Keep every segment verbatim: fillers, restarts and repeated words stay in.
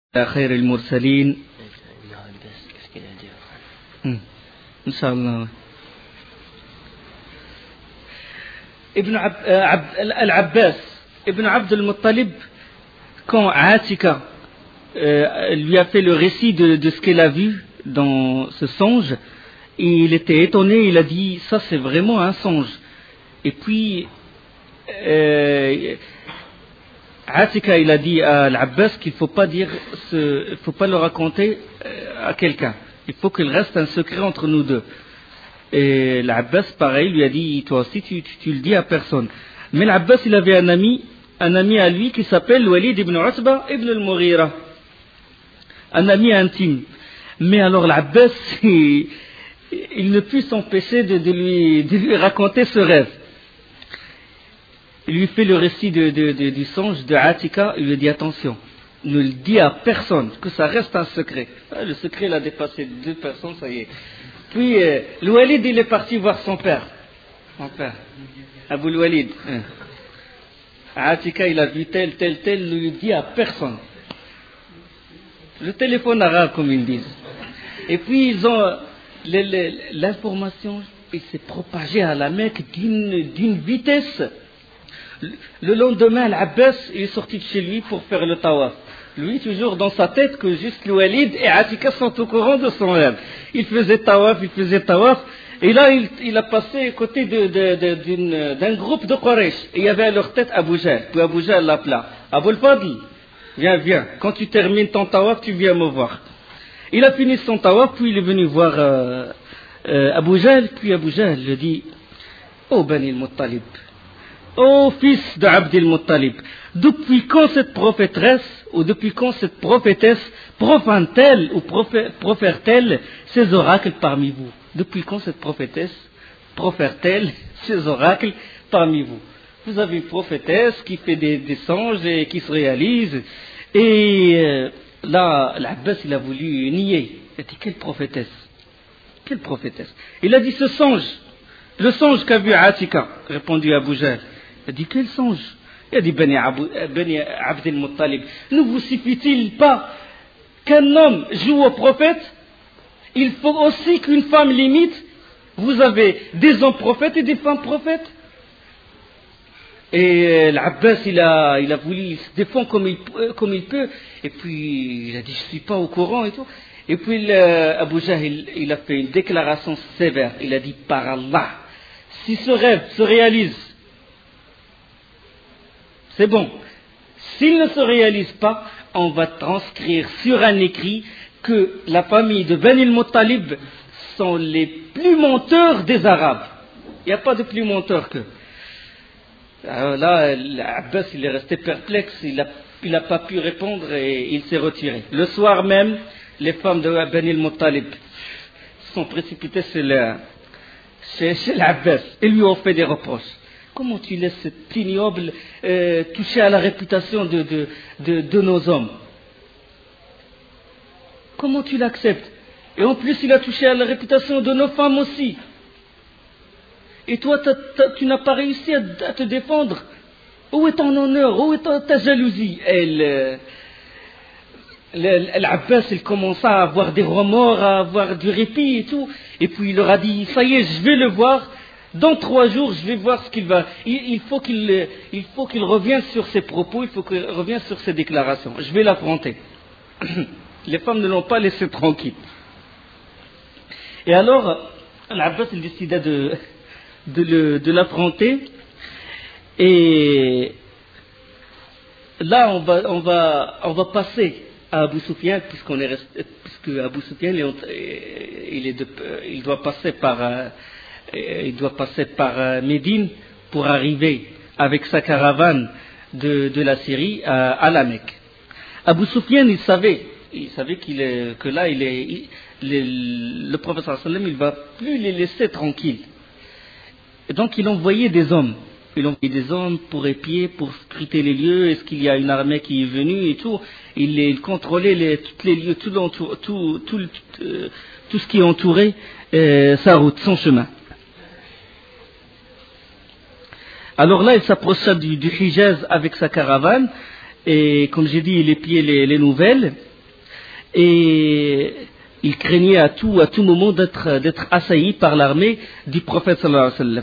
خير المرسلين إن شاء الله. ابن عب... عب... العباس Ibn Abd al-Muttalib, quand Atika euh, lui a fait le récit de, de ce qu'elle a vu dans ce songe, il était étonné, il a dit ça c'est vraiment un songe. Et puis euh, Atika il a dit à l'Abbas qu'il ne faut pas dire ce, il faut pas le raconter à quelqu'un, il faut qu'il reste un secret entre nous deux. Et l'Abbas pareil lui a dit toi aussi tu, tu, tu le dis à personne. Mais l'Abbas il avait un ami, un ami à lui qui s'appelle Walid ibn Utba ibn al-Mughira, un ami intime. Mais alors l'Abbas il, il ne put s'empêcher de, de, lui, de lui raconter ce rêve. Il lui fait le récit de, de, de, du songe de Atika, il lui dit attention, ne le dis à personne, que ça reste un secret. Ah, le secret l'a dépassé deux personnes, ça y est. Puis euh, le Walid il est parti voir son père, son père, Abu Walid. Hein. Atika il a vu tel, tel, tel, ne lui dit à personne. Le téléphone arabe comme ils disent. Et puis ils ont les, les, l'information, il s'est propagée à la Mecque d'une, d'une vitesse. Le lendemain, l'Abbas est sorti de chez lui pour faire le tawaf. Lui, toujours dans sa tête que juste le Walid et Atika sont au courant de son rêve. Il faisait tawaf, il faisait tawaf. Et là, il, il a passé à côté de, de, de, d'une, d'un groupe de Quraysh. Et il y avait à leur tête Abu Jahl. Puis Abu Jahl l'appela. Abu al-Fadl, viens, viens. Quand tu termines ton tawaf, tu viens me voir. Il a fini son tawaf, puis il est venu voir euh, euh, Abu Jahl. Puis Abu Jahl lui dit, oh Bani al-Muttalib, ô fils de Abd al-Muttalib, depuis quand cette prophétresse, ou depuis quand cette prophétesse profane-t-elle ou profère-t-elle ces oracles parmi vous? Depuis quand cette prophétesse profère-t-elle ces oracles parmi vous? Vous avez une prophétesse qui fait des, des songes et qui se réalise. Et euh, là, l'Abbas, il a voulu nier. Il a dit, quelle prophétesse? Quelle prophétesse? Il a dit, ce songe, le songe qu'a vu Atika, répondit Abu Jahl. Il a dit, quel songe? Il a dit, Bani Abd al-Muttalib, ne vous suffit-il pas qu'un homme joue au prophète? Il faut aussi qu'une femme l'imite. Vous avez des hommes prophètes et des femmes prophètes. Et l'Abbas, il a, il a voulu, il se défend comme il, comme il peut. Et puis, il a dit, je ne suis pas au courant et tout. Et puis, le, Abu Jahl, il, il a fait une déclaration sévère. Il a dit, par Allah, si ce rêve se réalise, c'est bon. S'il ne se réalise pas, on va transcrire sur un écrit que la famille de Bani al-Muttalib sont les plus menteurs des Arabes. Il n'y a pas de plus menteurs qu'eux. Alors là, l'Abbas, il est resté perplexe, il n'a il a pas pu répondre et il s'est retiré. Le soir même, les femmes de Bani al-Muttalib sont précipitées chez, le, chez, chez l'Abbas et lui ont fait des reproches. Comment tu laisses cet ignoble euh, toucher à la réputation de, de, de, de nos hommes? Comment tu l'acceptes? Et en plus, il a touché à la réputation de nos femmes aussi. Et toi, t'as, t'as, tu n'as pas réussi à, à te défendre. Où est ton honneur? Où est ta, ta jalousie? Et le, le, l'Abbas, il commença à avoir des remords, à avoir du répit et tout. Et puis il leur a dit, ça y est, je vais le voir. Dans trois jours, je vais voir ce qu'il va. Il, il, faut qu'il, il faut qu'il revienne sur ses propos, il faut qu'il revienne sur ses déclarations. Je vais l'affronter. Les femmes ne l'ont pas laissé tranquille. Et alors, l'Abbas il décida de, de, le, de l'affronter. Et là, on va, on va, on va passer à Abu Sufyan, puisqu'on est resté, puisque Abu Sufyan, il, est de, il doit passer par, il doit passer par Médine pour arriver avec sa caravane de, de la Syrie à, à la Mecque. Abu Sufyan, il savait. Il savait qu'il est, que là, il est, il, le, le prophète sallallahu alayhi wa sallam, il ne va plus les laisser tranquilles. Et donc, il envoyait des hommes. Il envoyait des hommes pour épier, pour scruter les lieux. Est-ce qu'il y a une armée qui est venue et tout. Il, il contrôlait les, tous les lieux, tout, tout, tout, tout, euh, tout ce qui entourait euh, sa route, son chemin. Alors là, il s'approcha du, du Hijaz avec sa caravane. Et comme j'ai dit, il épiait les, les nouvelles. et il craignait à tout, à tout moment d'être, d'être assailli par l'armée du prophète sallallahu alayhi wa sallam.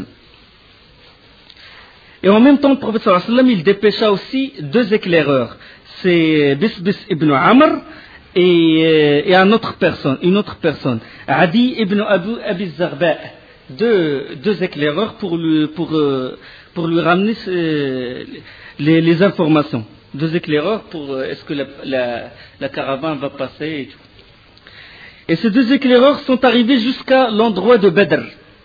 Et en même temps, le prophète sallallahu alayhi wa sallam, il dépêcha aussi deux éclaireurs. C'est Bisbis ibn Amr et, et une autre personne, une autre personne. Adi ibn Abu Abi Zarba. Deux, deux éclaireurs pour lui, pour, pour lui ramener les, les informations. Deux éclaireurs pour est-ce que la, la, la caravane va passer et tout. Et ces deux éclaireurs sont arrivés jusqu'à l'endroit de Badr.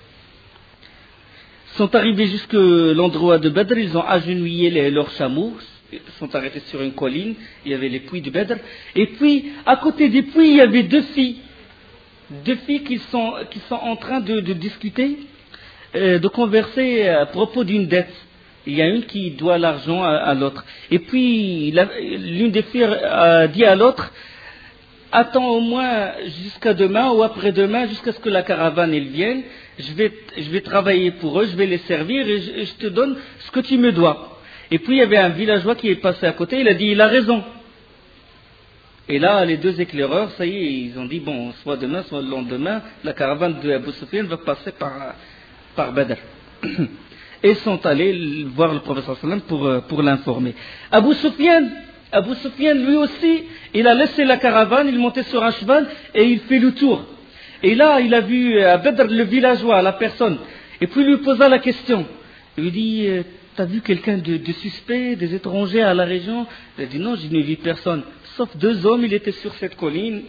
Ils sont arrivés jusqu'à l'endroit de Badr, ils ont agenouillé les, leurs chameaux, ils sont arrêtés sur une colline, il y avait les puits de Badr. Et puis, à côté des puits, il y avait deux filles. Deux filles qui sont, qui sont en train de, de discuter, euh, de converser à propos d'une dette. Il y a une qui doit l'argent à, à l'autre. Et puis, la, l'une des filles a dit à l'autre, attends au moins jusqu'à demain ou après-demain, jusqu'à ce que la caravane elle vienne. Je vais, je vais travailler pour eux, je vais les servir et je, je te donne ce que tu me dois. Et puis, il y avait un villageois qui est passé à côté, il a dit, il a raison. Et là, les deux éclaireurs, ça y est, ils ont dit, bon, soit demain, soit le lendemain, la caravane de Abu Sufyan va passer par, par Badr. Et ils sont allés voir le professeur sallam pour, pour l'informer. Abu Sufyan, Abu Sufyan, lui aussi, il a laissé la caravane, il montait sur un cheval et il fait le tour. Et là, il a vu à Badr le villageois, la personne. Et puis il lui posa la question. Il lui dit, t'as vu quelqu'un de, de suspect, des étrangers à la région? Il a dit, non, je n'ai vu personne. Sauf deux hommes, il était sur cette colline.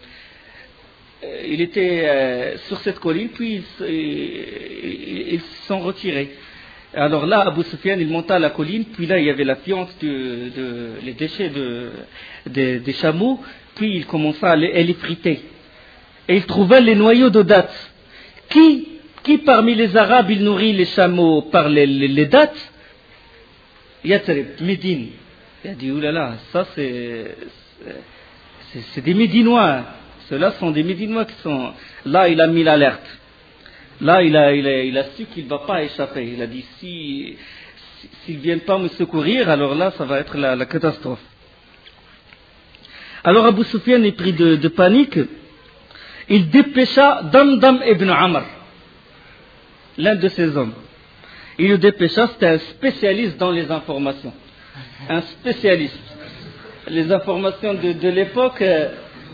Il était euh, sur cette colline, puis ils, ils, ils se sont retirés. Alors là, Abu Sufyan, il monta à la colline, puis là, il y avait la fiente, de, de, les déchets de, de, des chameaux, puis il commença à les, à les friter. Et il trouva les noyaux de dattes. Qui, qui parmi les Arabes, il nourrit les chameaux par les, les, les dattes? Yatrib, Médine. Il a dit, oulala, ça c'est, c'est, c'est des Médinois. Ceux-là sont des Médinois qui sont... Là, il a mis l'alerte. Là, il a, il a, il a su qu'il ne va pas échapper. Il a dit, si, si, s'ils ne viennent pas me secourir, alors là, ça va être la, la catastrophe. Alors Abu Sufyan est pris de, de panique. Il dépêcha Damdam ibn Amr, l'un de ses hommes. Il le dépêcha, c'était un spécialiste dans les informations. Un spécialiste. Les informations de, de l'époque, euh,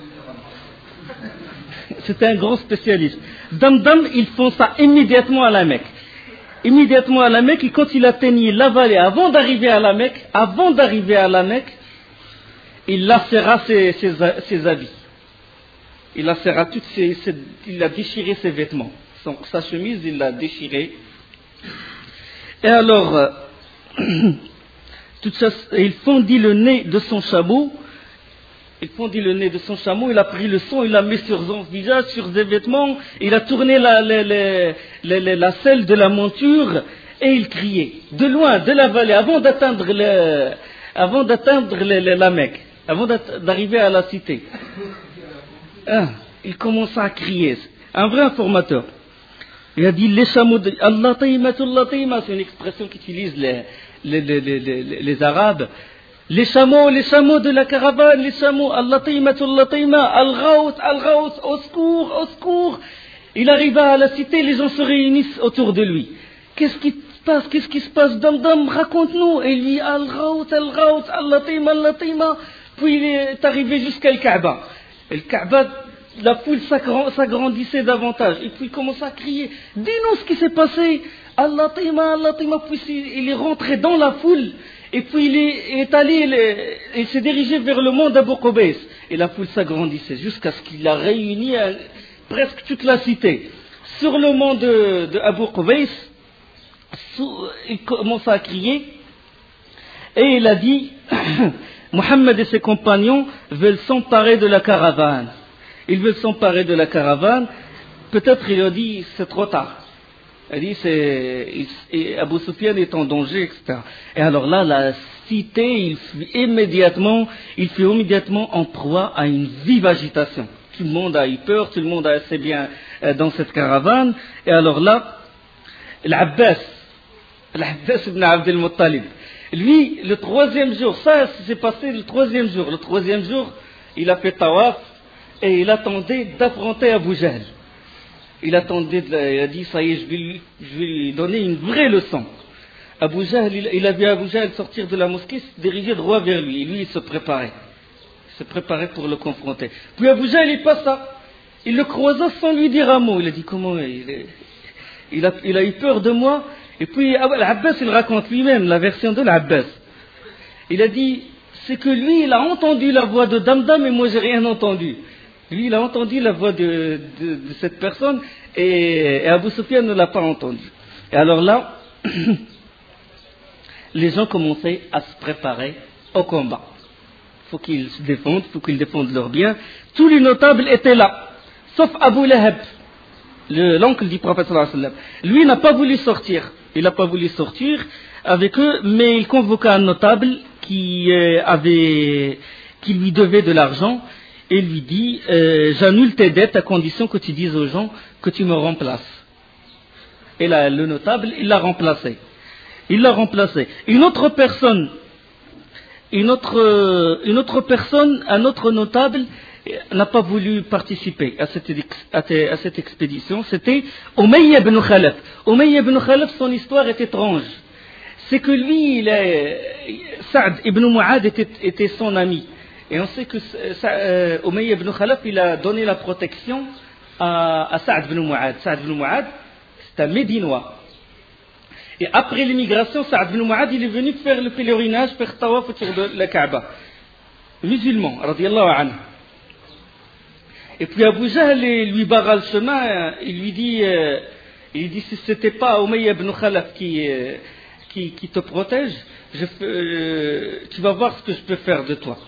c'était un grand spécialiste. Damdam, il fonça immédiatement à la Mecque. Immédiatement à la Mecque, et quand il atteignit la vallée, avant d'arriver à la Mecque, avant d'arriver à la Mecque, il lacéra ses, ses, ses habits. Il lacéra toutes ses, ses, il a déchiré ses vêtements. Son, sa chemise, il l'a déchirée. Et alors, euh, tout ça, il fondit le nez de son chameau. Il fondit le nez de son chameau, il a pris le sang, il l'a mis sur son visage, sur ses vêtements, il a tourné la, la, la, la, la, la selle de la monture et il criait. De loin, de la vallée, avant d'atteindre, le, avant d'atteindre le, le, la Mecque, avant d'arriver à la cité. Ah, il commença à crier. Un vrai informateur. Il a dit les chameaux de Allah taïmatullah taïma, c'est une expression qu'utilisent les, les, les, les, les, les Arabes. Les chameaux, les chameaux de la caravane, les chameaux, Allah taïmatullah taïma, al-Ghaut, al-Ghaut, au secours, au secours. Il arriva à la cité, les gens se réunissent autour de lui. Qu'est-ce qui se passe, qu'est-ce qui se passe, Damdam, raconte-nous. Et lui, al-Ghaut, al-Ghaut, Allah taïma, Allah taïma. Puis il est arrivé jusqu'à le Kaaba. Et le Kaaba, la foule s'agrandissait davantage. Et puis il commença à crier, dis-nous ce qui s'est passé. Allah taïma, Allah taïma. Puis il est rentré dans la foule. Et puis il est, est allé, il, est, il s'est dirigé vers le mont d'Abu Qubays. Et la foule s'agrandissait jusqu'à ce qu'il a réuni à, presque toute la cité. Sur le mont de, de Abu Qubays, il commença à crier. Et il a dit, Mohammed et ses compagnons veulent s'emparer de la caravane. Ils veulent s'emparer de la caravane. Peut-être il a dit, c'est trop tard. Il dit, c'est, il, Abu Sufyan est en danger, et cetera. Et alors là, la cité, il fut immédiatement, il fut immédiatement en proie à une vive agitation. Tout le monde a eu peur, tout le monde a assez bien euh, dans cette caravane. Et alors là, l'Abbas, l'Abbas ibn Abd al-Muttalib, lui, le troisième jour, ça s'est passé le troisième jour. Le troisième jour, il a fait tawaf et il attendait d'affronter Abu Jahl. Il attendait, il a dit ça y est, je vais lui, je vais lui donner une vraie leçon. Abu Jahl, il, il a vu Abu Jahl sortir de la mosquée, se diriger droit vers lui. Et lui, il se préparait. Il se préparait pour le confronter. Puis Abu Jahl, il passa. Il le croisa sans lui dire un mot. Il a dit comment il, est, il, a, il a eu peur de moi. Et puis l'Abbas, il raconte lui-même la version de l'Abbas. Il a dit, c'est que lui, il a entendu la voix de Damdam et moi, j'ai rien entendu. Lui, il a entendu la voix de, de, de cette personne et, et Abu Sufyan ne l'a pas entendu. Et alors là, les gens commençaient à se préparer au combat. Il faut qu'ils se défendent, il faut qu'ils défendent leurs biens. Tous les notables étaient là, sauf Abu Lahab, le, l'oncle du prophète sallallahu alayhi wa sallam. Lui n'a pas voulu sortir. Il n'a pas voulu sortir avec eux, mais il convoqua un notable qui, euh, avait, qui lui devait de l'argent et lui dit euh, j'annule tes dettes à condition que tu dises aux gens que tu me remplaces. Et là, le notable, il l'a remplacé. Il l'a remplacé. Une autre personne, une autre, une autre personne, un autre notable n'a pas voulu participer à cette, à cette expédition. C'était Umayya ibn Khalaf. Umayya ibn Khalaf, son histoire est étrange. C'est que lui, il est, Saad ibn Mu'ad était, était son ami. Et on sait que euh, Umayya ibn Khalaf, il a donné la protection à, à Saad ibn Mu'ad. Saad ibn Mu'ad, c'est un Médinois. Et après l'immigration, Saad ibn Mu'ad, il est venu faire le pèlerinage, faire tawaf autour de la Kaaba. Musulman, radiyallahu anhu. Et puis Abu Jahl lui barra le chemin, il lui dit, euh, il dit si c'était pas Umayya ibn Khalaf qui, euh, qui, qui te protège, je, euh, tu vas voir ce que je peux faire de toi.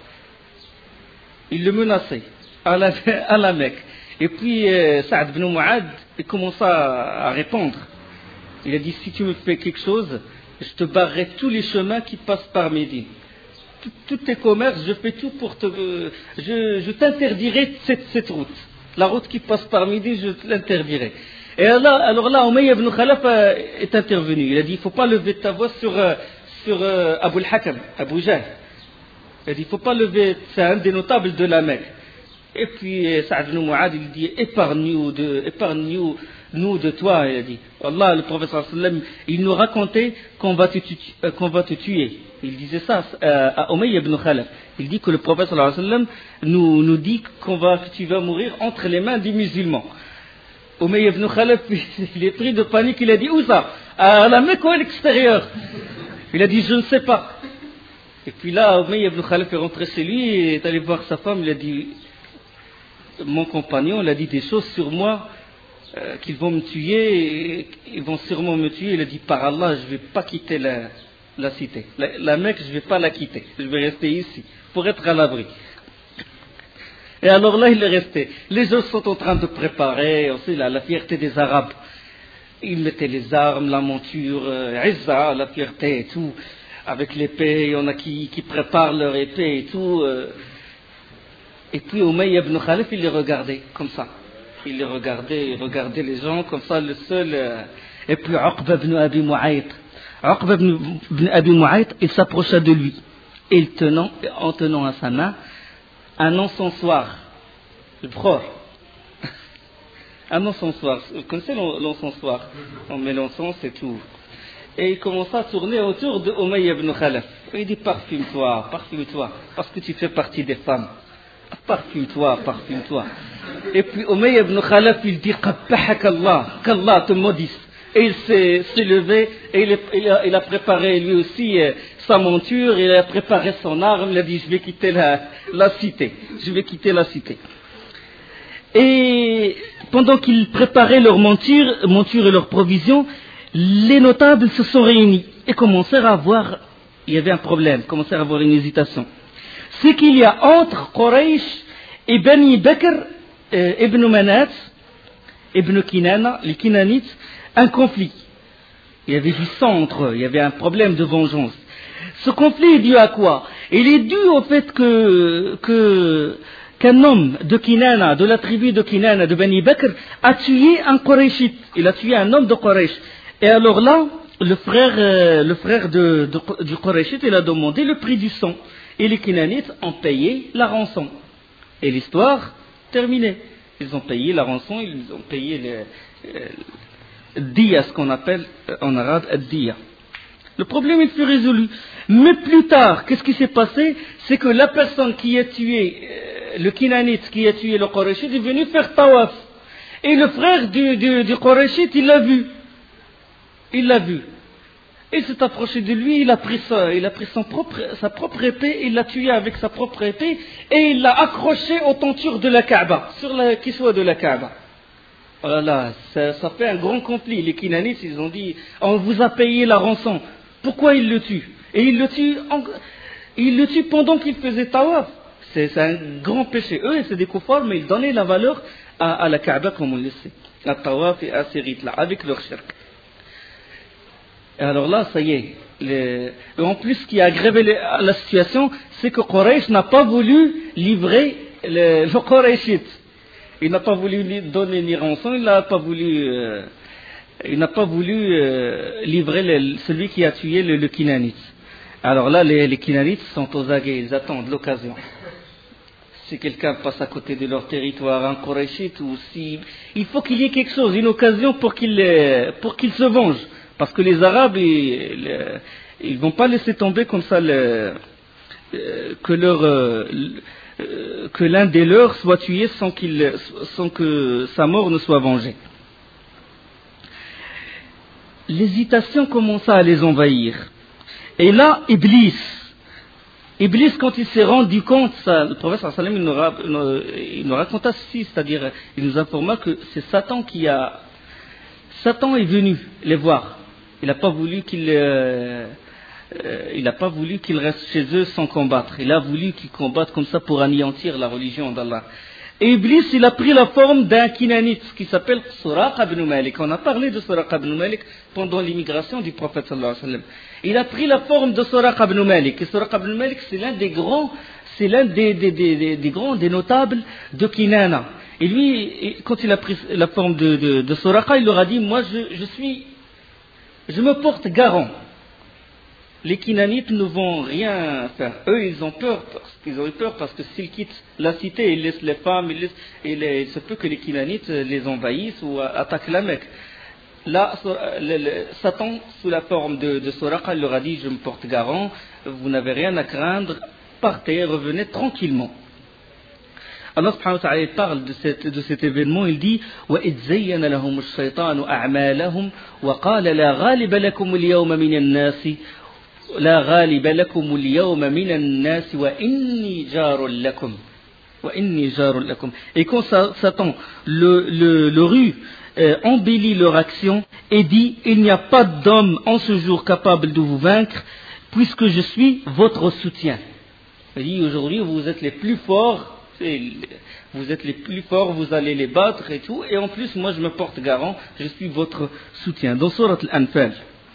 Il le menaçait à la, à la Mecque. Et puis euh, Saad ibn Mu'ad, il commença à, à répondre. Il a dit si tu me fais quelque chose, je te barrerai tous les chemins qui passent par Médine. Tous tes commerces, je fais tout pour te... Euh, je, je t'interdirai cette, cette route. La route qui passe par Médine, je l'interdirai. Et alors, alors là, Umayya ibn Khalaf est intervenu. Il a dit, il ne faut pas lever ta voix sur, sur euh, Abu al-Hakam, Abu Jahl. Il a dit, il ne faut pas lever, c'est un des notables de la Mecque. Et puis Saad ibn Mu'ad, il dit, épargne-nous de, épargne-nous nous de toi, il a dit. Allah, le prophète sallallahu alayhi wa sallam, il nous racontait qu'on va te, tu, euh, qu'on va te tuer. Il disait ça euh, à Umayya ibn Khalaf. Il dit que le prophète sallallahu alayhi wa sallam nous, nous dit qu'on va, que tu vas mourir entre les mains des musulmans. Umayya ibn Khalaf, il est pris de panique, il a dit, où ça? À la Mecque ou à l'extérieur? Il a dit, je ne sais pas. Et puis là, Umayya ibn Khalaf est rentré chez lui et est allé voir sa femme, il a dit, mon compagnon, il a dit des choses sur moi, euh, qu'ils vont me tuer, et ils vont sûrement me tuer. Il a dit, par Allah, je ne vais pas quitter la, la cité. La, la Mecque, je ne vais pas la quitter. Je vais rester ici, pour être à l'abri. Et alors là, il est resté. Les gens sont en train de préparer, aussi, la, la fierté des Arabes. Ils mettaient les armes, la monture, euh, Izza, la fierté et tout, avec l'épée. Il y en a qui, qui préparent leur épée et tout. Euh, Et puis Umayya ibn Khalaf, il les regardait comme ça. Il les regardait, il regardait les gens comme ça, le seul. Euh... Et puis Uqba ibn Abi Mu'ayt. Uqba ibn Abi Mu'ayt, il s'approcha de lui. Et il tenant, en tenant à sa main un encensoir. Le bror. Un encensoir. Vous connaissez l'encensoir? On met l'encens et tout. Et il commença à tourner autour de Umayya ibn Khalaf. Il dit, parfume-toi, parfume-toi, parce que tu fais partie des femmes. Parfume-toi, parfume-toi. Et puis Umayya ibn Khalaf, il dit, qabbahak Allah, qu'Allah te maudisse. Et il s'est, s'est levé, et il, il, a, il a préparé lui aussi euh, sa monture, il a préparé son arme, il a dit, je vais quitter la, la cité, je vais quitter la cité. Et pendant qu'ils préparaient leur monture, monture et leurs provisions, les notables se sont réunis et commencèrent à avoir, il y avait un problème, commencèrent à avoir une hésitation. C'est qu'il y a entre Quraysh et Bani Bakr, euh, Ibn Manat, Ibn Kinana, les Kinanites, un conflit. Il y avait du sang entre eux, il y avait un problème de vengeance. Ce conflit est dû à quoi? Il est dû au fait que, que, qu'un homme de Kinana, de la tribu de Kinana, de Bani Bakr, a tué un Qurayshite. Il a tué un homme de Quraysh. Et alors là, le frère, euh, le frère de, de, du Qurayshite, il a demandé le prix du sang. Et les Kinanites ont payé la rançon. Et l'histoire, terminée. Ils ont payé la rançon, ils ont payé le euh, diya, ce qu'on appelle en arabe ad-diya. Le problème il fut résolu. Mais plus tard, qu'est-ce qui s'est passé? C'est que la personne qui a tué, euh, le Kinanite qui a tué le Qurayshite, est venu faire tawaf. Et le frère du, du, du Qurayshite, il l'a vu. Il l'a vu. Il s'est approché de lui, il a pris, ça, il a pris son propre, sa propre épée, il l'a tué avec sa propre épée, et il l'a accroché aux tentures de la Kaaba, sur la kiswa de la Kaaba. Voilà, ça, ça fait un grand conflit. Les Kinanites, ils ont dit, on vous a payé la rançon. Pourquoi il le tue? Et il le tue, en, il le tue pendant qu'il faisait tawaf. C'est, c'est un grand péché. Eux, c'est des koufars, mais ils donnaient la valeur à, à la Kaaba, comme on le sait. À tawaf et à ces rites-là, avec leur shirk. Et alors là, ça y est. Les... Et en plus, ce qui a aggravé la, la situation, c'est que Quraysh n'a pas voulu livrer le, le Qurayshite. Il n'a pas voulu lui donner ni rançon, il n'a pas voulu, euh, il n'a pas voulu euh, livrer le, celui qui a tué le, le Kinanite. Alors là, les, les Kinanites sont aux aguets, ils attendent l'occasion. Si quelqu'un passe à côté de leur territoire, un Qurayshite, ou si, il faut qu'il y ait quelque chose, une occasion pour qu'ils, pour qu'ils se vengent. Parce que les Arabes, ils ne vont pas laisser tomber comme ça le, euh, que, leur, euh, que l'un des leurs soit tué sans, qu'il, sans que sa mort ne soit vengée. L'hésitation commença à les envahir. Et là, Iblis, Iblis, quand il s'est rendu compte, ça, le prophète sallam, il nous, il nous raconta ceci, c'est-à-dire, il nous informa que c'est Satan qui a, Satan est venu les voir. Il n'a pas voulu qu'il, euh, euh, il n'a pas voulu qu'ils restent chez eux sans combattre. Il a voulu qu'ils combattent comme ça pour anéantir la religion d'Allah. Et Iblis, il a pris la forme d'un Kinanite qui s'appelle Suraqa ibn Malik. On a parlé de Suraqa ibn Malik pendant l'immigration du prophète sallallahu alayhi wa sallam. Il a pris la forme de Suraqa ibn Malik. Et Suraqa ibn Malik, c'est l'un des grands, c'est l'un des, des, des, des, des grands, des notables de Kinana. Et lui, quand il a pris la forme de, de, de Suraqa, il leur a dit, moi je, je suis, je me porte garant. Les Kinanites ne vont rien faire. Eux, ils ont peur, parce qu'ils ont eu peur, parce que s'ils quittent la cité, ils laissent les femmes, ils laissent, et les, il se peut que les Kinanites les envahissent ou attaquent la Mecque. Là, le, le, Satan, sous la forme de, de Suraqa, il leur a dit, je me porte garant, vous n'avez rien à craindre, partez, revenez tranquillement. Allah subhanahu wa ta'ala parle de, cette, de cet événement, il dit وَإِذْ زَيَّنَ لَهُمُ الشَّيْطَانُ أَعْمَالَهُمْ وَقَالَ لَا غَالِبَ لَكُمُ الْيَوْمَ مِنَ النَّاسِ لا غالب لكم اليوم من الناس وإني جار لكم وإني جار لكم. Et quand Satan, le, le, le rue, euh, embellit leur action et dit il n'y a pas d'homme en ce jour capable de vous vaincre puisque je suis votre soutien. Il dit aujourd'hui vous êtes les plus forts, vous êtes les plus forts, vous allez les battre et tout, et en plus moi je me porte garant, je suis votre soutien. Dans Surat Al-Anfal.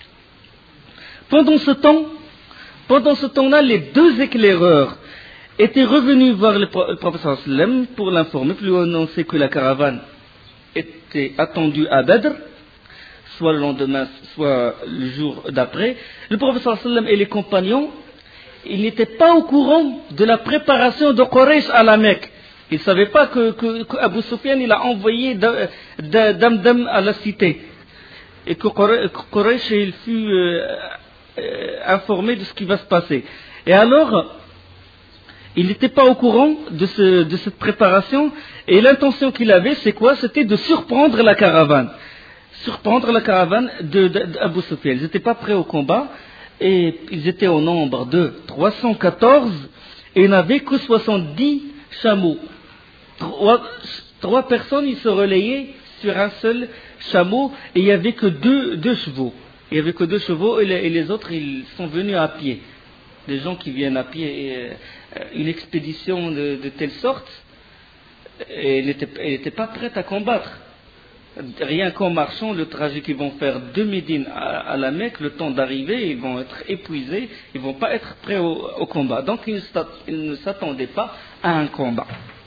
Pendant ce temps, pendant ce temps-là, les deux éclaireurs étaient revenus voir le prophète sallam pour l'informer, pour lui annoncer que la caravane était attendue à Badr, soit le lendemain, soit le jour d'après. Le prophète sallam et les compagnons, ils n'étaient pas au courant de la préparation de Quraysh à la Mecque. Ils ne savaient pas que, que, que Abu Sufyan il a envoyé Damdam à la cité. Et que Quraysh il fut euh, euh, informé de ce qui va se passer. Et alors, il n'était pas au courant de, ce, de cette préparation. Et l'intention qu'il avait, c'est quoi? C'était de surprendre la caravane. Surprendre la caravane d'Abu Sufyan. Ils n'étaient pas prêts au combat. Et ils étaient au nombre de trois cent quatorze. Et ils n'avaient que soixante-dix chameaux. Trois, trois personnes, ils se relayaient sur un seul chameau. Et il n'y avait que deux, deux chevaux. Il n'y avait que deux chevaux et les, et les autres, ils sont venus à pied. Des gens qui viennent à pied. Et, euh, une expédition de, de telle sorte, et elle n'était pas prête à combattre. Rien qu'en marchant, le trajet qu'ils vont faire de Médine à, à la Mecque, le temps d'arriver, ils vont être épuisés, ils ne vont pas être prêts au, au combat. Donc ils, ils ne s'attendaient pas à un combat.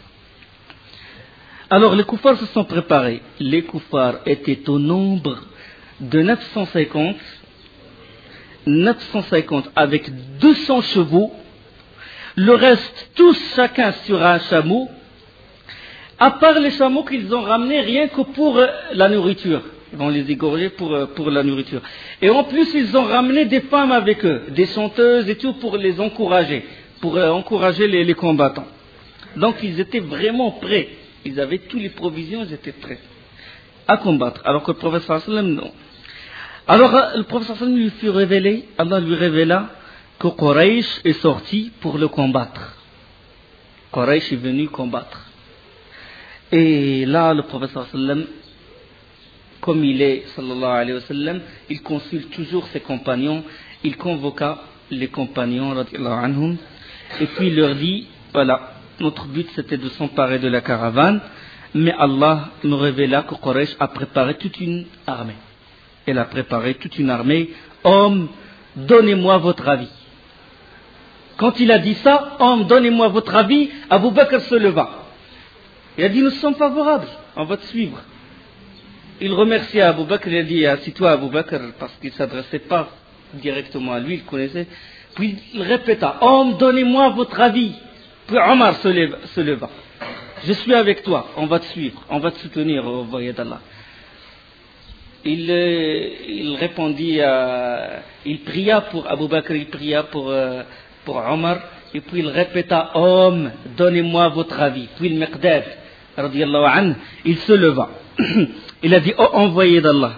Alors les koufars se sont préparés. Les koufars étaient au nombre de neuf cent cinquante, neuf cent cinquante avec deux cents chevaux, le reste tous chacun sur un chameau, à part les chameaux qu'ils ont ramenés rien que pour euh, la nourriture. Ils vont les égorger pour, euh, pour la nourriture. Et en plus, ils ont ramené des femmes avec eux, des chanteuses et tout pour les encourager, pour euh, encourager les, les combattants. Donc ils étaient vraiment prêts. Ils avaient toutes les provisions, ils étaient prêts à combattre. Alors que le prophète sallallahu alayhi wa sallam, non. Alors euh, le prophète sallallahu alayhi wa sallam lui fut révélé, Allah lui révéla que Quraysh est sorti pour le combattre. Quraysh est venu combattre. Et là, le prophète sallallahu alayhi wa sallam, comme il est, sallallahu alayhi wa sallam, il consulte toujours ses compagnons, il convoqua les compagnons, radiyallahu anhum, et puis il leur dit, voilà, notre but c'était de s'emparer de la caravane, mais Allah nous révéla que Quraysh a préparé toute une armée. Elle a préparé toute une armée. Homme, donnez-moi votre avis. Quand il a dit ça, homme, donnez-moi votre avis, Abu Bakr se leva. Il a dit, nous sommes favorables, on va te suivre. Il remercia Abu Bakr, il a dit, assis-toi Abu Bakr, parce qu'il ne s'adressait pas directement à lui, il connaissait. Puis il répéta, homme, donnez-moi votre avis. Puis Omar se leva, se leva. Je suis avec toi, on va te suivre, on va te soutenir au voyage d'Allah. Il, euh, il répondit, euh, il pria pour Abu Bakr, il pria pour, euh, pour Omar, et puis il répéta, homme, donnez-moi votre avis. Puis le Miqdad, radiyallahu anhu, il se leva. Il a dit, oh envoyé d'Allah,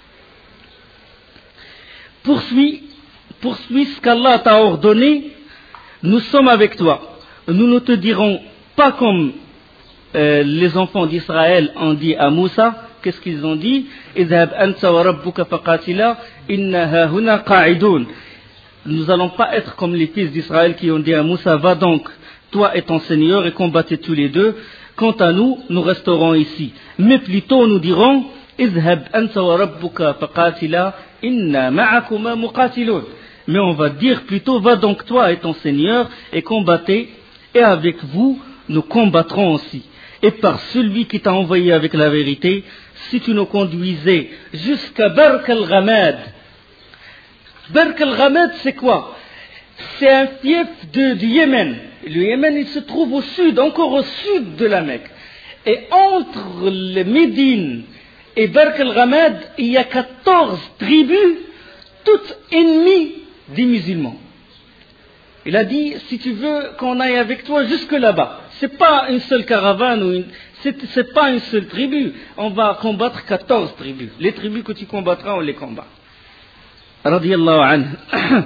poursuis, poursuis ce qu'Allah t'a ordonné, nous sommes avec toi. Nous ne te dirons pas comme euh, les enfants d'Israël ont dit à Moussa. Qu'est-ce qu'ils ont dit? Idhab anta wa rabbuka faqatila inna hahuna qa'idun. Nous n'allons pas être comme les fils d'Israël qui ont dit à Moussa, va donc, toi et ton Seigneur, et combattez tous les deux. Quant à nous, nous resterons ici. Mais plutôt nous dirons, idhab anta wa rabbuka faqatila inna ma'akuma muqatilun. Mais on va dire plutôt, va donc toi et ton Seigneur, et combattez, et avec vous, nous combattrons aussi. Et par celui qui t'a envoyé avec la vérité, si tu nous conduisais jusqu'à Bark al-Ghamad. Bark al-Ghamad, c'est quoi? C'est un fief de, du Yémen. Le Yémen, il se trouve au sud, encore au sud de la Mecque. Et entre le Médine et Bark al-Ghamad, il y a quatorze tribus, toutes ennemies des musulmans. Il a dit, si tu veux qu'on aille avec toi jusque là-bas, c'est pas une seule caravane, ou une, c'est, c'est pas une seule tribu, on va combattre quatorze tribus. Les tribus que tu combattras, on les combat. Radiyallahu anhu.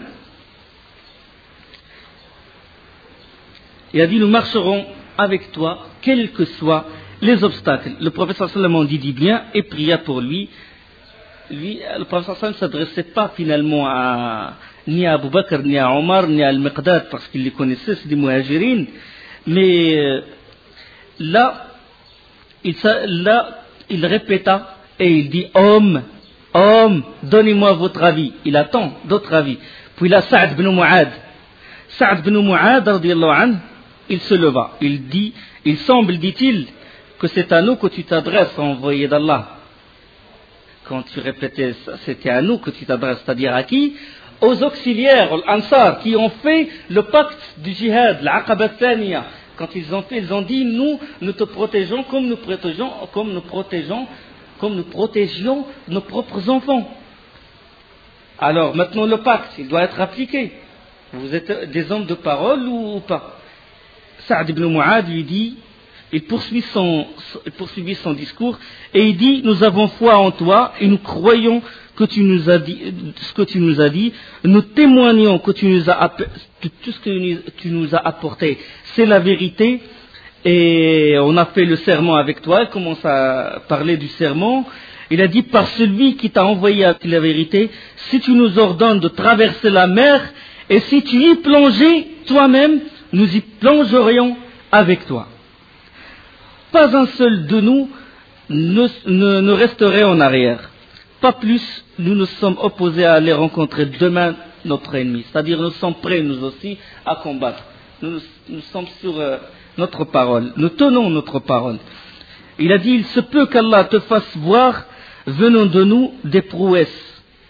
Il a dit, nous marcherons avec toi, quels que soient les obstacles. Le prophète sallallahu alayhi wa sallam dit, dit bien, et pria pour lui. Lui, le prophète sallallahu alayhi wa sallam ne s'adressait pas finalement à, ni à Abu Bakr, ni à Omar, ni à Al-Miqdad, parce qu'il les connaissait, c'est des muhajirines. Mais euh, là, il, là, il répéta et il dit, homme, homme, donnez-moi votre avis. Il attend d'autres avis. Puis là, Sa'd bin Mu'ad. Sa'd bin Mu'ad, radiyallahu anhu, il se leva. Il dit, il semble, dit-il, que c'est à nous que tu t'adresses, envoyé d'Allah. Quand tu répétais ça, c'était à nous que tu t'adresses, c'est-à-dire à qui? Aux auxiliaires, aux Ansar, qui ont fait le pacte du djihad, l'Aqaba Thaniya. Quand ils ont fait, ils ont dit, nous, nous te protégeons comme nous protégeons, comme nous protégeons, comme nous protégions nos propres enfants. Alors, maintenant, le pacte, il doit être appliqué. Vous êtes des hommes de parole ou, ou pas? Sa'd ibn Mu'ad lui dit, il poursuit son, il poursuivit son discours, et il dit, nous avons foi en toi, et nous croyons que tu nous as dit, ce que tu nous as dit, nous témoignons que tu nous as, tout ce que tu nous as apporté, c'est la vérité, et on a fait le serment avec toi. Il commence à parler du serment. Il a dit, par celui qui t'a envoyé avec la vérité, si tu nous ordonnes de traverser la mer, et si tu y plongeais toi-même, nous y plongerions avec toi. Pas un seul de nous ne, ne, ne resterait en arrière. Pas plus, nous nous sommes opposés à aller rencontrer demain notre ennemi. C'est-à-dire, nous sommes prêts, nous aussi, à combattre. Nous, nous sommes sur euh, notre parole. Nous tenons notre parole. Il a dit, il se peut qu'Allah te fasse voir, venant de nous, des prouesses.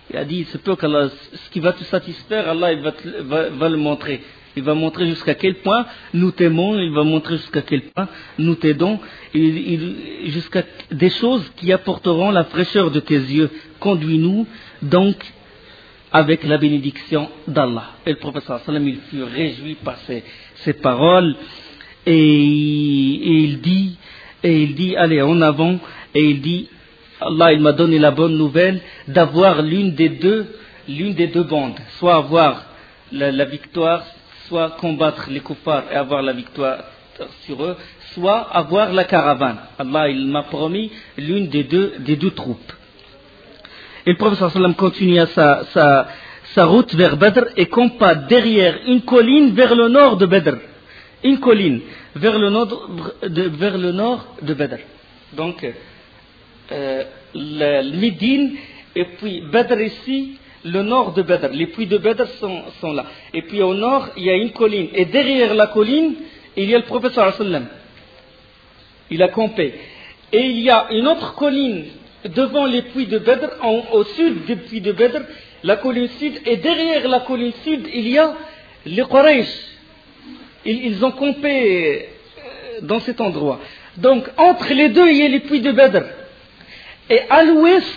Il a dit, il se peut qu'Allah, ce qui va te satisfaire, Allah il va, te, va, va le montrer. Il va montrer jusqu'à quel point nous t'aimons, il va montrer jusqu'à quel point nous t'aidons, il, il, jusqu'à des choses qui apporteront la fraîcheur de tes yeux. Conduis-nous donc avec la bénédiction d'Allah. Et le prophète sallallahu alayhi wa sallam, il fut réjoui par ces, ces paroles, et, et il dit, et il dit, allez, en avant, et il dit, Allah, il m'a donné la bonne nouvelle d'avoir l'une des deux, l'une des deux bandes, soit avoir la, la victoire, soit combattre les kuffars et avoir la victoire sur eux, soit avoir la caravane. Allah, il m'a promis l'une des deux, des deux troupes. Et le prophète sallallahu alayhi wa sallam continua sa, sa, sa route vers Badr et campa derrière une colline vers le nord de Badr. Une colline vers le nord de, vers le nord de Badr. Donc, euh, le, le Médine et puis Badr ici, le nord de Badr. Les puits de Badr sont, sont là. Et puis au nord, il y a une colline. Et derrière la colline, il y a le prophète sallallahu alayhi wa sallam. Il a campé. Et il y a une autre colline devant les puits de Badr, en, au sud des puits de Badr, la colline sud. Et derrière la colline sud, il y a les Quraysh. Ils, ils ont campé dans cet endroit. Donc, entre les deux, il y a les puits de Badr. Et à l'ouest,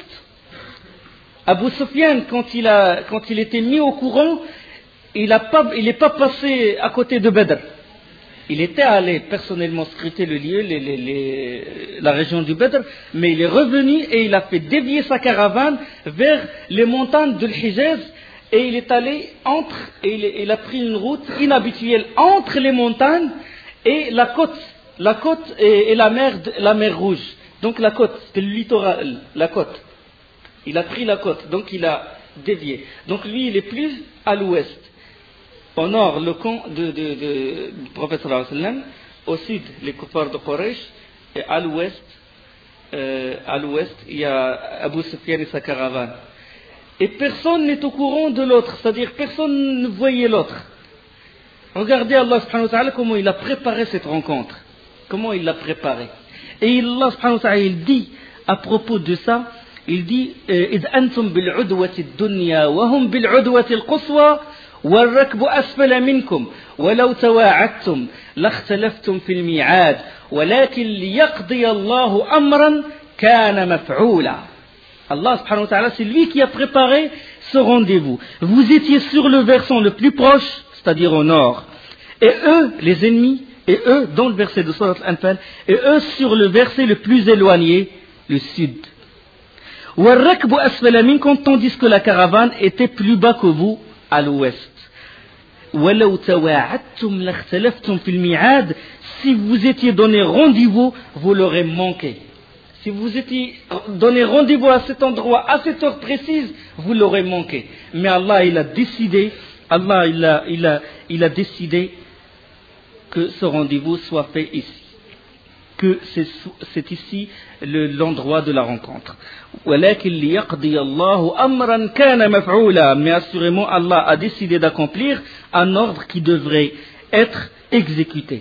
Abu Sufyan, quand il, a, quand il était mis au courant, il n'est pas, pas passé à côté de Badr. Il était allé personnellement scruter le lieu, les, les, les, la région du Badr, mais il est revenu et il a fait dévier sa caravane vers les montagnes de l'Hijaz, et il est allé entre, et il, il a pris une route inhabituelle entre les montagnes et la côte, la côte et, et la, mer, la mer Rouge. Donc la côte, c'était le littoral, la côte. Il a pris la côte, donc il a dévié. Donc lui, il est plus à l'ouest. Au nord, le camp de, de, de, du prophète sallallahu alayhi wa sallam. Au sud, les kuffars de Quraysh. Et à l'ouest, euh, à l'ouest, il y a Abu Sufyan et sa caravane. Et personne n'est au courant de l'autre, c'est-à-dire personne ne voyait l'autre. Regardez Allah subhanahu wa ta'ala comment il a préparé cette rencontre. Comment il l'a préparé. Et Allah subhanahu wa ta'ala, il dit à propos de ça, il dit إذ أنتم بالعدوة الدنيا وهم بالعدوة القصوى والركب أسفل منكم ولو تواعدتم لاختلفتم في الميعاد ولكن ليقضي الله أمرا كان مفعولا. Allah subhanahu wa ta'ala, c'est lui qui a préparé ce rendez-vous. Vous étiez sur le versant le plus proche, c'est-à-dire au nord, et eux, les ennemis, et eux, dans le verset de Surat Al-Anfal, et eux sur le verset le plus éloigné, le sud. Tandis que la caravane était plus bas que vous à l'ouest. Si vous étiez donné rendez-vous, vous l'aurez manqué. Si vous étiez donné rendez-vous à cet endroit, à cette heure précise, vous l'aurez manqué. Mais Allah, il a décidé, Allah, il a, il a, il a décidé que ce rendez-vous soit fait ici. Que c'est, c'est ici le, l'endroit de la rencontre. Mais assurément, Allah a décidé d'accomplir un ordre qui devrait être exécuté.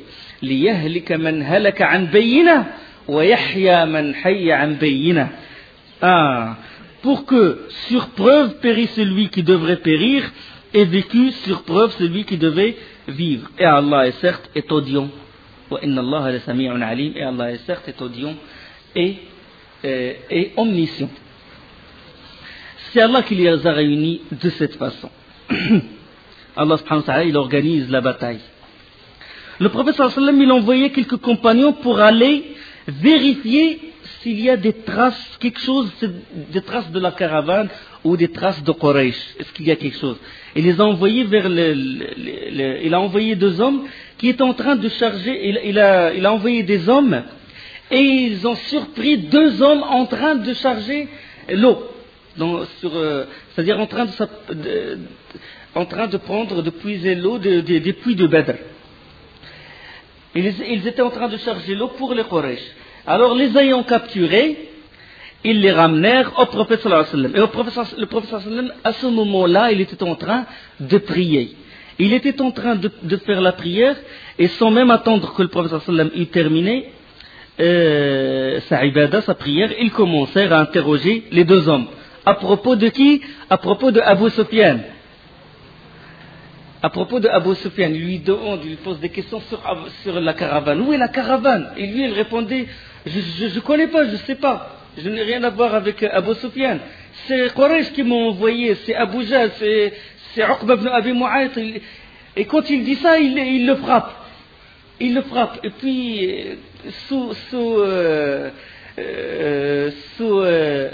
Ah, pour que sur preuve périsse celui qui devrait périr et vécu sur preuve celui qui devait vivre. Et Allah est certes est audient. Et Allah est certes est audient et, et, et omniscient. C'est Allah qui les a réunis de cette façon. Allah subhanahu wa ta'ala, il organise la bataille. Le prophète sallallahu alayhi wa sallam, il envoyait quelques compagnons pour aller vérifier s'il y a des traces, quelque chose, des traces de la caravane ou des traces de Quraysh. Est-ce qu'il y a quelque chose? Il les a envoyés vers le, le, le, il a envoyé deux hommes qui étaient en train de charger, il, il, a, il a envoyé des hommes et ils ont surpris deux hommes en train de charger l'eau. Donc, sur, euh, c'est-à-dire en train de, de, en train de prendre, de puiser l'eau de, de, des puits de Badr. Ils, ils étaient en train de charger l'eau pour les Quraysh. Alors, les ayant capturés, ils les ramenèrent au prophète sallallahu alayhi wa sallam. Et au prophète, le prophète sallallahu alayhi wa sallam, à ce moment-là, il était en train de prier. Il était en train de, de faire la prière, et sans même attendre que le prophète sallallahu alayhi wa sallam ait terminé euh, sa ibada, sa prière, ils commencèrent à interroger les deux hommes. À propos de qui? À propos de Abu Sufyan. À propos de Abu Sufyan, il lui demande, il lui pose des questions sur, sur la caravane. Où est la caravane? Et lui, il répondait, je ne connais pas, je ne sais pas. Je n'ai rien à voir avec Abu Sufyan. C'est Quraysh qui m'ont envoyé, c'est Abu Jahl, c'est, c'est Uqba ibn Abi Mu'ayt. Et quand il dit ça, il, il le frappe. Il le frappe. Et puis, sous, sous, euh, euh, sous, euh,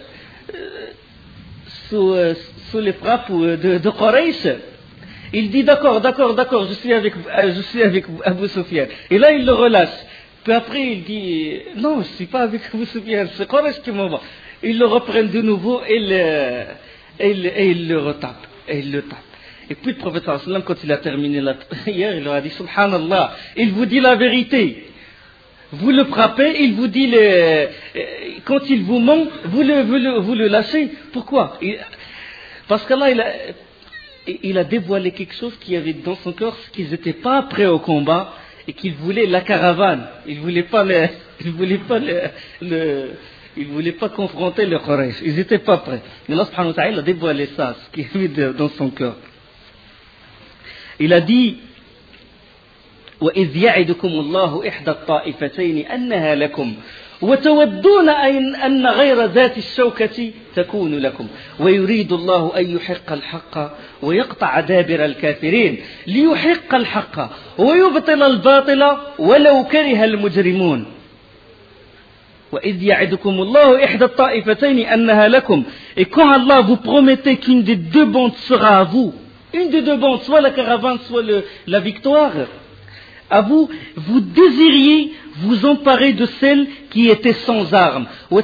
sous, euh, sous les frappes de, de Quraysh, il dit d'accord, d'accord, d'accord, je suis avec, je suis avec Abu Sufyan. Et là, il le relâche. Puis après, il dit non, je ne suis pas avec Abu Sufyan, c'est Quraysh qui m'envoie. Ils le reprennent de nouveau et, le, et, le, et il le retape. Et il le tape. Et puis le prophète sallallahu alayhi wa sallam, quand il a terminé la prière, il leur a dit subhanallah, il vous dit la vérité. Vous le frappez, il vous dit le, quand il vous ment, vous le, vous le, vous le lâchez. Pourquoi? Parce qu'Allah, il a, il a dévoilé quelque chose qui avait dans son cœur, qu'ils n'étaient pas prêts au combat et qu'ils voulaient la caravane. Ils ne voulaient pas le, ils voulaient pas le, le ils ne voulaient pas confronter le Quraysh. Ils n'étaient pas prêts. Mais Allah subhanahu wa ta'ala a dévoilé ça, ce qui est dans son cœur. Il a dit وَإِذْ يَعِدُكُمُ اللَّهُ إِحْدَى الطَّائِفَتَيْنِ أَنَّهَا لَكُمْ وتودون أن غير ذات الشوكة تكون لكم ويريد الله أن يحق الحق ويقطع دابر الكافرين ليحق الحق ويبطل الباطل ولو كره المجرمون وإذ يعدكم الله إحدى الطائفتين أنها لكم. Et quand Allah vous promettez qu'une des deux bandes sera à vous, une des deux bandes, soit la caravane, soit le, la victoire, à vous, vous désiriez vous emparer de celle qui était sans armes. Vous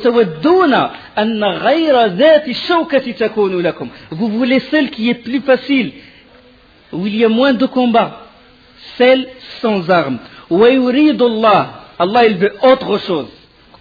voulez celle qui est plus facile, où il y a moins de combats, celle sans armes. Allah, il veut autre chose.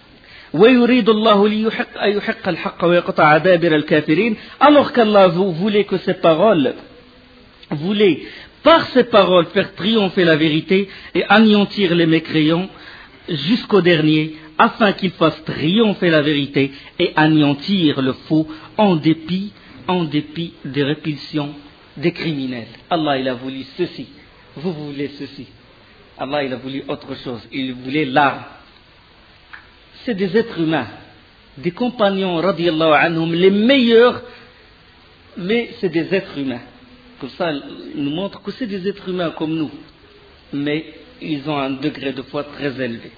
Alors qu'Allah vous voulait que ces paroles, voulait par ces paroles faire triompher la vérité et anéantir les mécréants jusqu'au dernier, afin qu'il fasse triompher la vérité et anéantir le faux en dépit, en dépit des répulsions des criminels. Allah, il a voulu ceci. Vous voulez ceci. Allah, il a voulu autre chose. Il voulait l'arme. C'est des êtres humains, des compagnons, radiyallahu anhum, les meilleurs, mais c'est des êtres humains. Comme ça, il nous montre que c'est des êtres humains comme nous, mais ils ont un degré de foi très élevé.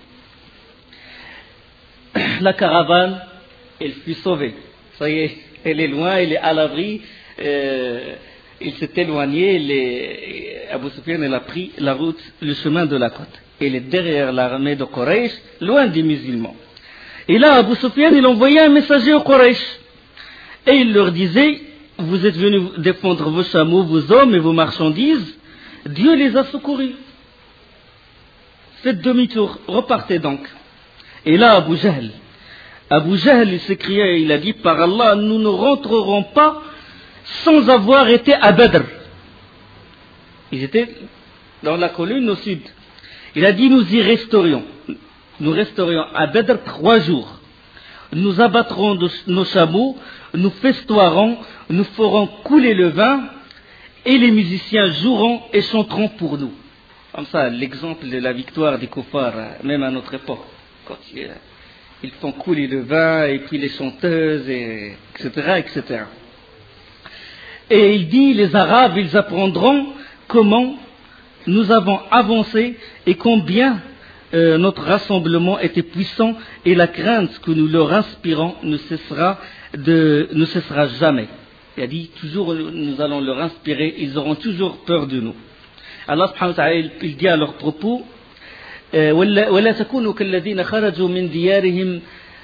La caravane, elle fut sauvée. Ça y est, elle est loin, elle est à l'abri. Euh, il s'est éloigné. Les, Abu Sufyan, elle a pris la route, le chemin de la côte. Elle est derrière l'armée de Quraysh, loin des musulmans. Et là, Abu Sufyan, il envoyait un messager aux Quraysh. Et il leur disait, vous êtes venus défendre vos chameaux, vos hommes et vos marchandises. Dieu les a secourus. Faites demi-tour, repartez donc. Et là, Abu Jahl, Abu Jahl, il s'écriait, il a dit, par Allah, nous ne rentrerons pas sans avoir été à Badr. Ils étaient dans la colline au sud. Il a dit, nous y resterions. Nous resterions à Badr trois jours. Nous abattrons de, nos chameaux, nous festoirons, nous ferons couler le vin, et les musiciens joueront et chanteront pour nous. Comme ça, l'exemple de la victoire des kuffars, même à notre époque. Quand ils, ils font couler le vin, et puis les chanteuses, et, etc., et cetera. Et il dit, les Arabes, ils apprendront comment nous avons avancé et combien euh, notre rassemblement était puissant, et la crainte que nous leur inspirons ne cessera, de, ne cessera jamais. Il a dit, toujours nous allons leur inspirer, ils auront toujours peur de nous. Allah subhanahu wa ta'ala, il dit à leur propos, ولا تكونوا كالذين خرجوا من ديارهم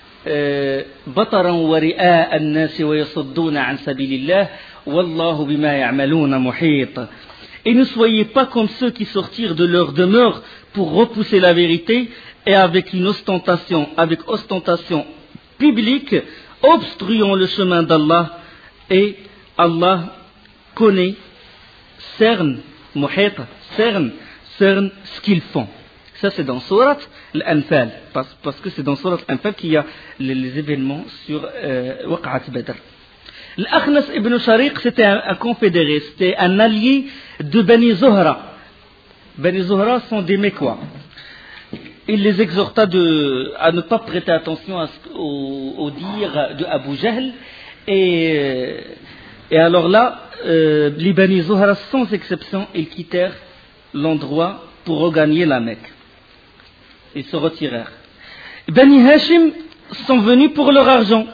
بطرا ورئاء الناس ويصدون عن سبيل الله والله بما يعملون محيط. Et ne soyez pas comme ceux qui sortirent de leur demeure pour repousser la vérité et avec une ostentation, avec ostentation publique, obstruant le chemin d'Allah, et Allah connaît, cerne, muhit, cerne, cerne ce qu'ils font. Ça, c'est dans Surat Al-Anfal, parce, parce que c'est dans Surat Al-Anfal qu'il y a les, les événements sur euh, Waqa'at Badr. L'Akhnas ibn Shariq, c'était un, un confédéré, c'était un allié de Bani Zuhra. Bani Zuhra sont des Mécois. Il les exhorta de, à ne pas prêter attention à ce, au, au dire de Abu Jahl. Et, et alors là, euh, les Bani Zuhra, sans exception, ils quittèrent l'endroit pour regagner la Mecque. Ils se retirèrent. Bani Hashim sont venus pour leur argent.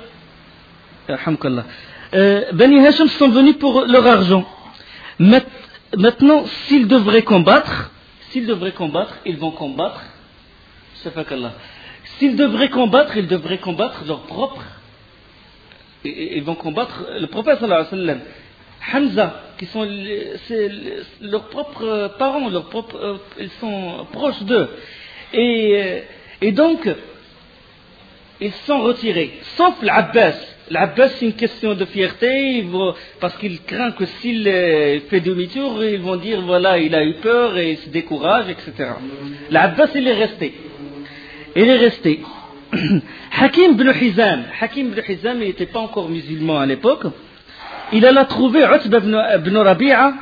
Euh, Bani Hashim sont venus pour leur argent. Maintenant, s'ils devraient combattre, s'ils devraient combattre, ils vont combattre. S'ils devraient combattre, ils devraient combattre leur propre. Ils vont combattre le prophète sallallahu alayhi wa sallam, Hamza, qui sont c'est leurs propres parents, leurs propres, ils sont proches d'eux. Et, et donc, ils sont retirés, sauf l'Abbas. L'Abbas, c'est une question de fierté, vont, parce qu'il craint que s'il fait demi-tour, ils vont dire, voilà, il a eu peur et il se décourage, et cetera. L'Abbas, il est resté. Il est resté. Hakim ibn Hizam, Hakim ibn Hizam, il n'était pas encore musulman à l'époque. Il alla trouver Utba ibn Rabi'a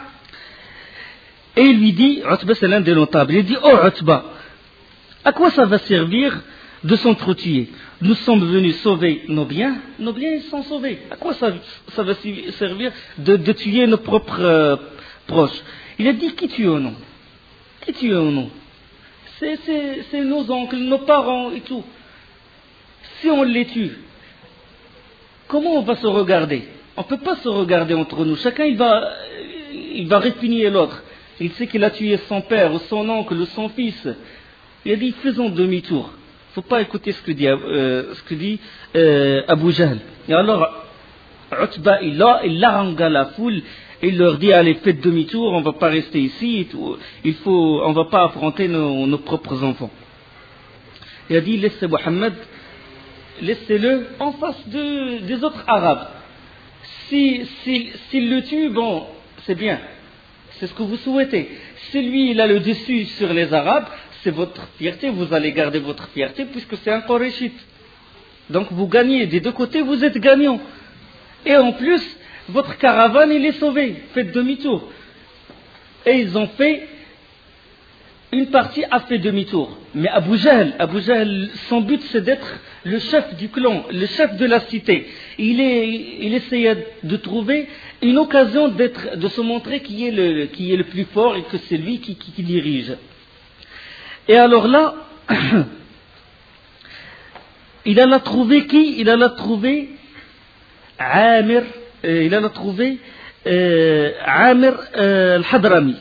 et il lui dit, Utba c'est l'un des notables, il dit, oh Utba, à quoi ça va servir de s'entretuer? Nous sommes venus sauver nos biens, nos biens ils sont sauvés. À quoi ça, ça va servir de, de tuer nos propres euh, proches? Il a dit, qui tue au nom? Qui tue au nom? C'est, c'est, c'est nos oncles, nos parents et tout. Si on les tue, comment on va se regarder? On ne peut pas se regarder entre nous. Chacun il va, il va répugner l'autre. Il sait qu'il a tué son père, ou son oncle, ou son fils. Il a dit, faisons demi-tour. Il ne faut pas écouter ce que dit, euh, ce que dit euh, Abu Jahl. Et alors, Utba, il, il harangua la foule, et il leur dit, allez, faites demi-tour, on ne va pas rester ici, et tout. Il faut, on ne va pas affronter nos, nos propres enfants. Il a dit, laissez Mohammed, laissez-le en face de, des autres Arabes. Si, si, s'il le tue, bon, c'est bien. C'est ce que vous souhaitez. Si lui, il a le dessus sur les Arabes, c'est votre fierté, vous allez garder votre fierté puisque c'est un Qurayshite. Donc vous gagnez, des deux côtés, vous êtes gagnants. Et en plus, votre caravane, il est sauvé. Faites demi-tour. Et ils ont fait, une partie a fait demi-tour. Mais Abu Jahl, Abu Jahl, son but c'est d'être le chef du clan, le chef de la cité. Il, est, il essayait de trouver une occasion d'être, de se montrer qui est le, qui est le plus fort et que c'est lui qui, qui, qui dirige. Et alors là, il en a trouvé qui? Il en a trouvé Amir, euh, il en a trouvé euh, Amir euh, al-Hadrami.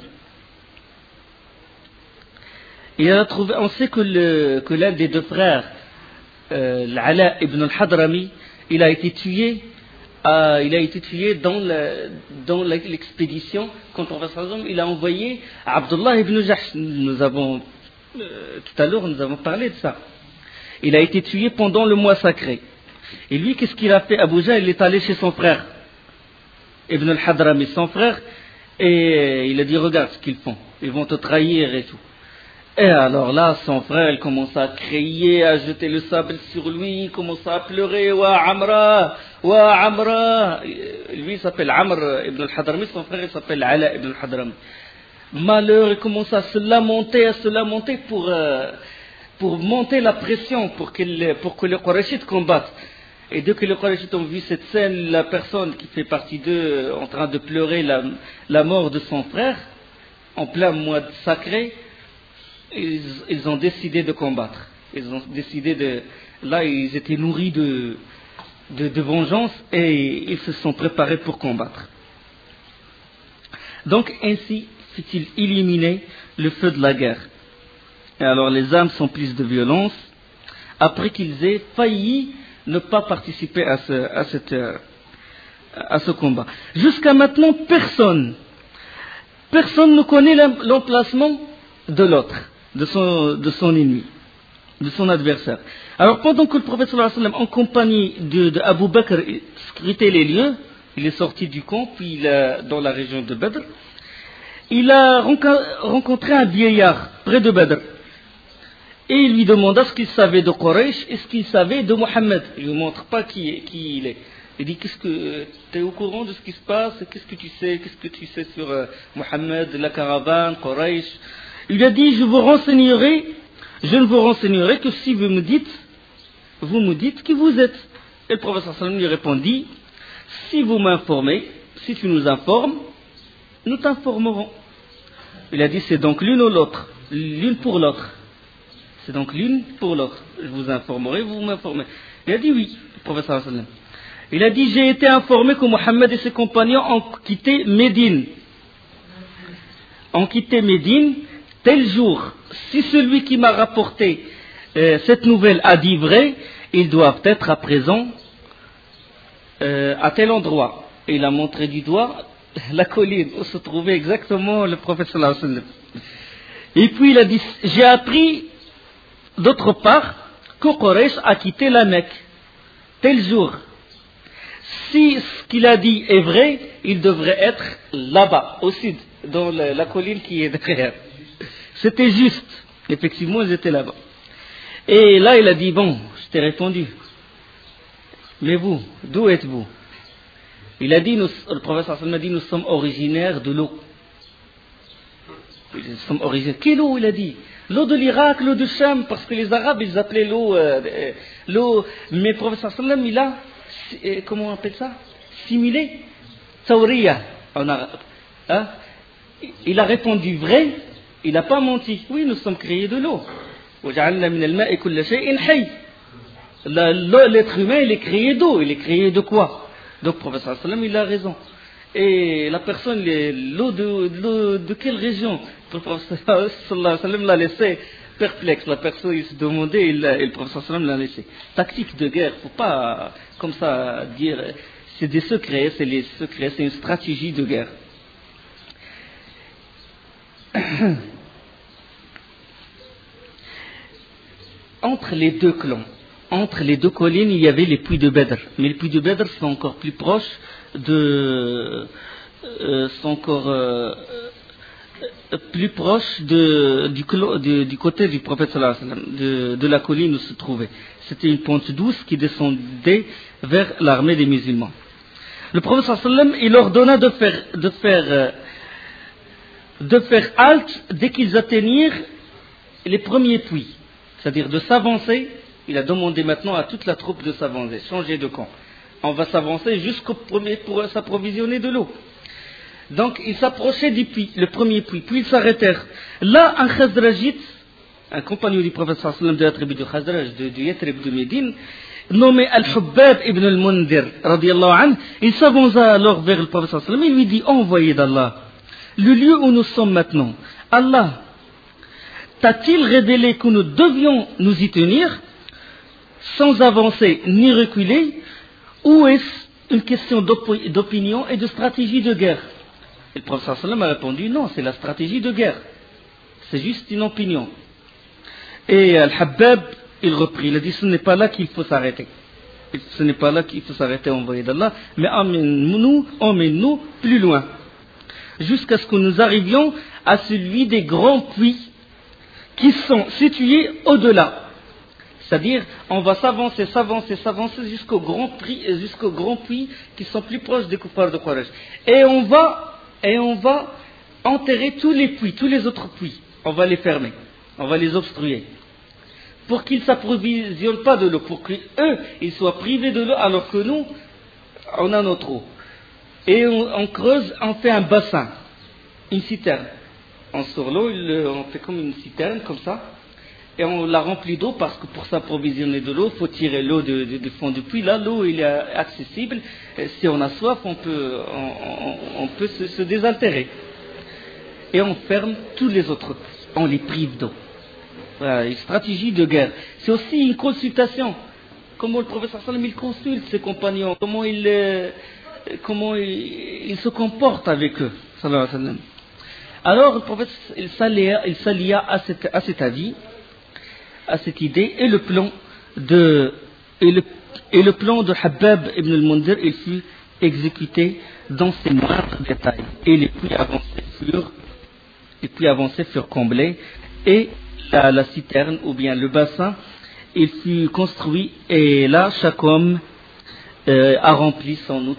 Il en a trouvé, on sait que, le, que l'un des deux frères, euh, l'Ala ibn al-Hadrami, il a été tué, euh, il a été tué dans, le, dans l'expédition contre le prophète. Il a envoyé Abdullah ibn Jahsh. Nous avons euh, tout à l'heure, nous avons parlé de ça. Il a été tué pendant le mois sacré. Et lui, qu'est-ce qu'il a fait? Abu Jahl, il est allé chez son frère, Ibn al-Hadrami, son frère, et il a dit, regarde ce qu'ils font, ils vont te trahir et tout. Et alors là, son frère, il commence à crier, à jeter le sable sur lui, il commence à pleurer, wa Amra, wa Amra. Lui, il s'appelle Amr ibn al-Hadrami, son frère, il s'appelle Ala ibn al-Hadrami. Malheur, il commence à se lamenter, à se lamenter pour, euh, pour monter la pression, pour, qu'il, pour que les Qurayshites combattent. Et dès que les Qurayshites ont vu cette scène, la personne qui fait partie d'eux en train de pleurer la, la mort de son frère, en plein mois sacré, Ils, ils ont décidé de combattre. Ils ont décidé de. Là, ils étaient nourris de, de, de vengeance et ils se sont préparés pour combattre. Donc, ainsi fit-il éliminer le feu de la guerre. Et alors, les âmes sont prises de violence après qu'ils aient failli ne pas participer à ce, à cette, à ce combat. Jusqu'à maintenant, personne, personne ne connaît l'emplacement de l'autre. De son, de son ennemi, de son adversaire. Alors pendant que le prophète sallallahu alayhi wa sallam, en compagnie de, de Abu Bakr, scrutait les lieux, il est sorti du camp, puis il a, dans la région de Badr, il a rencontré un vieillard près de Badr. Et il lui demanda ce qu'il savait de Quraysh et ce qu'il savait de Mohammed. Il ne lui montre pas qui, qui il est. Il dit, qu'est-ce que, tu es au courant de ce qui se passe? Qu'est-ce que tu sais? Qu'est-ce que tu sais sur euh, Mohammed, la caravane, Quraysh? Il a dit, je vous renseignerai, je ne vous renseignerai que si vous me dites, vous me dites qui vous êtes. Et le prophète sallallahu alayhi wa sallam lui répondit, si vous m'informez, si tu nous informes, nous t'informerons. Il a dit, c'est donc l'une ou l'autre, l'une pour l'autre. C'est donc l'une pour l'autre. Je vous informerai, vous m'informez. Il a dit oui, le prophète sallallahu alayhi wa sallam. Il a dit, j'ai été informé que Mohammed et ses compagnons ont quitté Médine. Ont quitté Médine tel jour. Si celui qui m'a rapporté euh, cette nouvelle a dit vrai, ils doivent être à présent euh, à tel endroit. Et il a montré du doigt la colline où se trouvait exactement le prophète sallallahu alayhi wa sallam. Et puis il a dit, j'ai appris d'autre part que Quraysh a quitté la Mecque tel jour. Si ce qu'il a dit est vrai, il devrait être là-bas, au sud, dans la, la colline qui est derrière. C'était juste. Effectivement, ils étaient là-bas. Et là, il a dit, bon, je t'ai répondu. Mais vous, d'où êtes-vous? Il a dit, nous, le prophète sallallahu alayhi wa sallam a dit, nous sommes originaires de l'eau. Nous sommes originaires. Quelle eau, il a dit? L'eau de l'Irak, l'eau de Cham, parce que les Arabes, ils appelaient l'eau, euh, l'eau, mais le prophète sallallahu alayhi wa sallam, il a, comment on appelle ça? Similé? Tawriya, en arabe. Hein? Il a répondu vrai, il n'a pas menti. Oui, nous sommes créés de l'eau. L'être humain, il est créé d'eau. Il est créé de quoi? Donc, le prophète sallallahu alayhi wa sallam, il a raison. Et la personne, l'eau de, de, de quelle région? Le prophète sallallahu alayhi wa sallam l'a laissé perplexe. La personne, il se demandait, et le prophète sallallahu alayhi wa sallam l'a laissé. Tactique de guerre, il ne faut pas comme ça dire. C'est des secrets, c'est les secrets, c'est une stratégie de guerre. Entre les deux clans, entre les deux collines, il y avait les puits de Badr. Mais les puits de Badr sont encore plus proches de, euh, sont encore euh, plus proches de, du, de, du côté du prophète sallallahu alayhi wa sallam, de, de la colline où se trouvait. C'était une pente douce qui descendait vers l'armée des musulmans. Le prophète sallallahu alayhi wa sallam, il ordonna de faire, de faire, euh, de faire halte dès qu'ils atteignirent les premiers puits. C'est-à-dire de s'avancer. Il a demandé maintenant à toute la troupe de s'avancer, changer de camp. On va s'avancer jusqu'au premier pour s'approvisionner de l'eau. Donc ils s'approchaient du puits, le premier puits, puis ils s'arrêtèrent. Là, un Khazrajite, un compagnon du prophète sallallahu alayhi wa sallam de la tribu de Khazraj, de, de Yathrib de Médine, nommé Al-Hubbab ibn al-Mundir, radiyallahu anhu, il s'avança alors vers le prophète sallallahu alayhi wa sallam et lui dit, envoyé d'Allah, le lieu où nous sommes maintenant, Allah t'a-t-il révélé que nous devions nous y tenir sans avancer ni reculer, ou est-ce une question d'op- d'opinion et de stratégie de guerre? Et le prophète sallallahu alayhi wa sallam a répondu, non, c'est la stratégie de guerre, c'est juste une opinion. Et Al-Habbab, il reprit, il a dit, ce n'est pas là qu'il faut s'arrêter. Ce n'est pas là qu'il faut s'arrêter, envoyé d'Allah, mais emmène-nous, emmène-nous plus loin, jusqu'à ce que nous arrivions à celui des grands puits qui sont situés au-delà. C'est-à-dire, on va s'avancer, s'avancer, s'avancer jusqu'au grand puits, jusqu'au grand puits qui sont plus proches des kuffars de Quraysh. Et on va, et on va enterrer tous les puits, tous les autres puits. On va les fermer, on va les obstruer, pour qu'ils ne s'approvisionnent pas de l'eau, pour qu'eux, ils soient privés de l'eau, alors que nous, on a notre eau. Et on, on creuse, on fait un bassin, une citerne. On sort l'eau, on fait comme une citerne, comme ça, et on la remplit d'eau, parce que pour s'approvisionner de l'eau, il faut tirer l'eau du de, de fond du puits. Là, l'eau, il est accessible. Et si on a soif, on peut, on, on, on peut se, se désaltérer. Et on ferme tous les autres puits. On les prive d'eau. Voilà, une stratégie de guerre. C'est aussi une consultation. Comment le prophète sallallahu alayhi wa sallam, il consulte ses compagnons, comment il, euh, comment il, il se comporte avec eux, sallallahu alayhi wa sallam. Alors le prophète, il s'allia, il s'allia à, cette, à cet avis, à cette idée, et le plan de, et le, et le plan de Habbab ibn al-Mundir, il fut exécuté dans ses moindres détails. Et les puits avancés furent, les puits avancés furent comblés, et la, la citerne, ou bien le bassin, il fut construit, et là, chaque homme euh, a rempli sans nous